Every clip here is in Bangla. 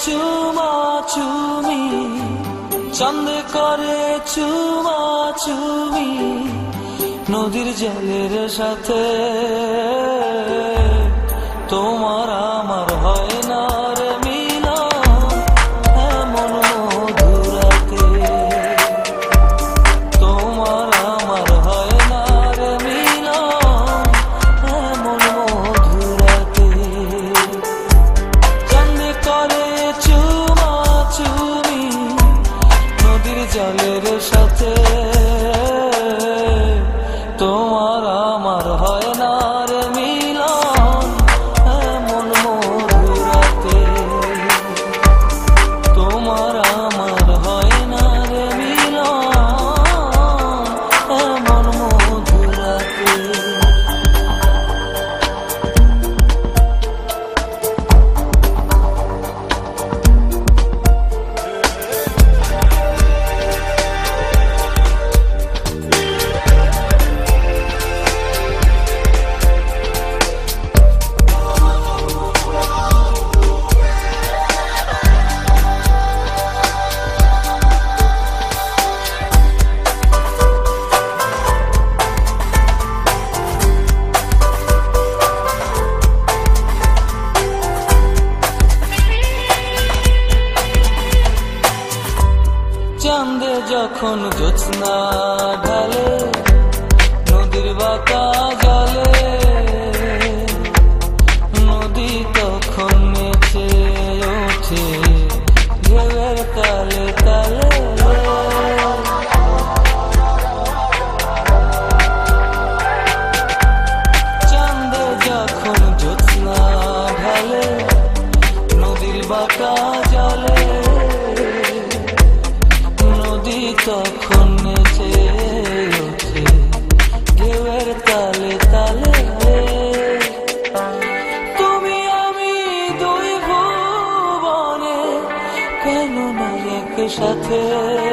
চুমাচুমি, চাঁদে করে চুমাচুমি, নদীর জলের সাথে তোমার আমার হয় না রে মিলন, এমন মধুরাতে তোমার আমার হয় না রে মিলন, এমন মধুরাতে। চাঁদে করে চুমাচুমি, নদীর জলের সাথে তোমার আমার হয় না রে মিলন, এমন মধুরাতে তোমার আমার হয় না রে মিলন, এমন মধুরাতে। চাঁদে যখন জ্যোৎস্না ঢালে, নদীর বাঁকা জলে, নদী তখন নেচে ওঠে ঢেউয়ের তালে তালে। চাঁদে যখন জ্যোৎস্না ঢালে, নদীর বাঁকা জলে, তখন নেচে ওঠে ঢেউয়ের তালে তালে। তুমি আমি দুই ভুবনে, কেন না একসাথে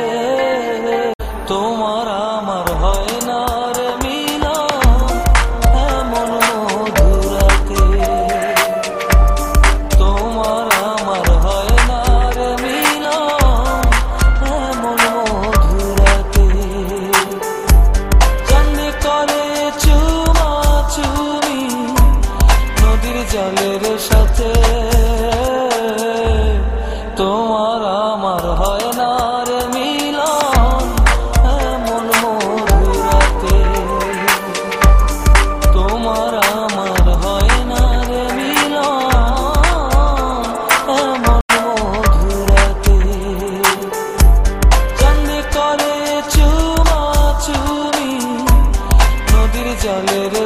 তোমার আমার হয় না রে মিলন, এমন মধুরাতে তোমার আমার হয় না রে মিলন, এমন মধুরাতে। চাঁদে করে চুমাচুমি, নদীর জলের সাথে তোমার আমার হয় না রে মিলন, এমন মধুরাতে তোমার আমার হয় না রে মিলন, এমন মধুরাতে। চাঁদে করে চুমাচুমি, নদীর জলের